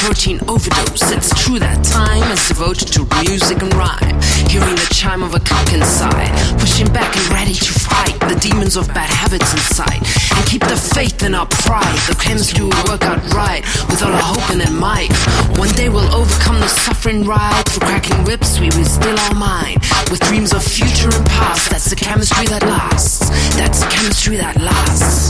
protein overdose. It's true that time is devoted to music and rhyme. Hearing the chime of a cock inside, pushing back and ready to fight the demons of bad habits inside, and keep the faith in our pride. The chemistry will work out right with all our hope and might. One day we'll overcome the suffering ride. Through cracking whips we will still our mind, with dreams of future and past. That's the chemistry that lasts. That's the chemistry that lasts.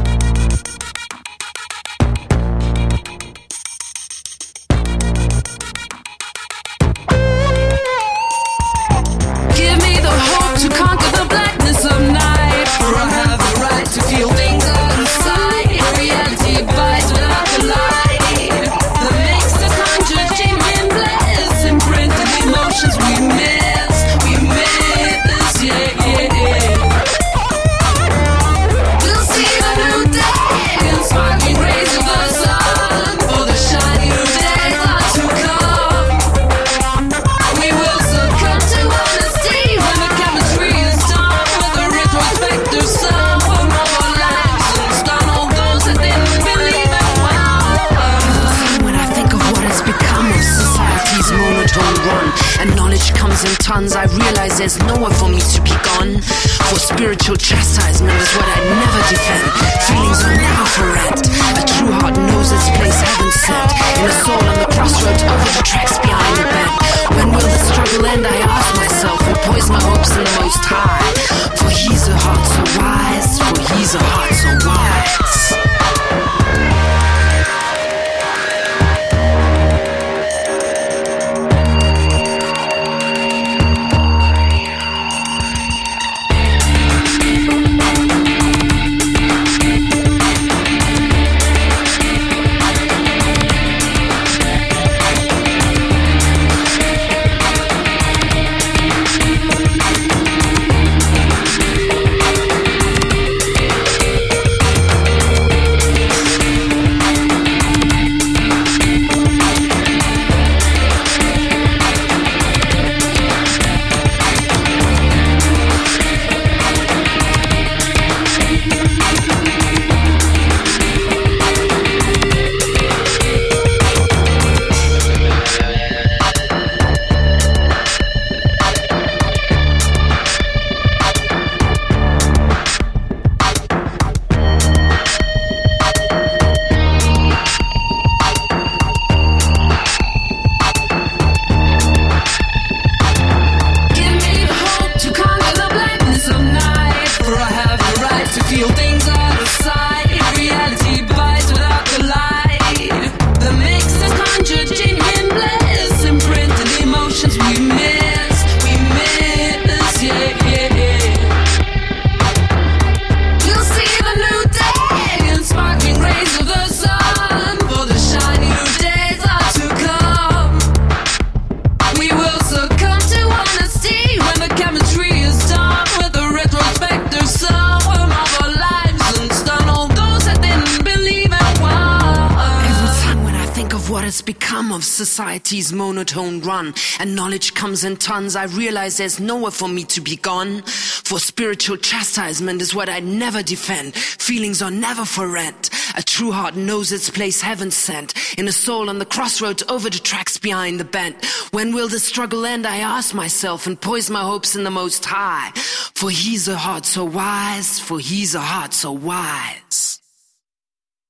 Give me the hope to conquer the blackness of night, for I have the right to feel things outside. Reality bites without the light that makes the conjure genuine bliss. Imprinted emotions we miss, yeah, yeah, yeah. We'll see the new day and sparkling rays of the sun, for the shiny new days are to come. We will succumb to honesty when the chemistry is done, with a retrospective sum of our lives and stun all those that didn't believe it. Wow. When I think of what has become of society's monotone run, and knowledge comes in tons, I realize there's nowhere for me to be gone. For spiritual chastisement is what I never defend. Feelings are never for rent. A true heart knows its place heaven sent. In a soul on the crossroads over the tracks behind the bend. When will the struggle end, I ask myself, and poise my hopes in the Most High. For he's a heart so wise, for he's a heart so wise. Become of society's monotone run, and knowledge comes in tons, I realize there's nowhere for me to be gone. For spiritual chastisement is what I never defend. Feelings are never for rent. A true heart knows its place heaven sent. In a soul on the crossroads over the tracks behind the bend. When will the struggle end, I ask myself, and poise my hopes in the Most High. For he's a heart so wise, for he's a heart so wise.